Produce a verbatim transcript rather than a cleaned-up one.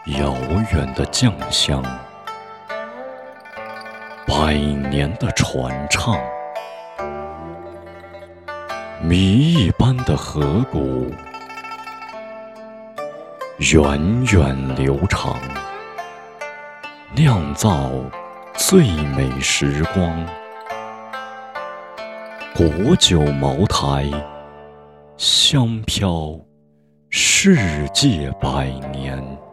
遥远的酱香，百年的传唱，谜一般的河谷，源远流长，酿造最美时光。国酒茅台，香飘世界百年。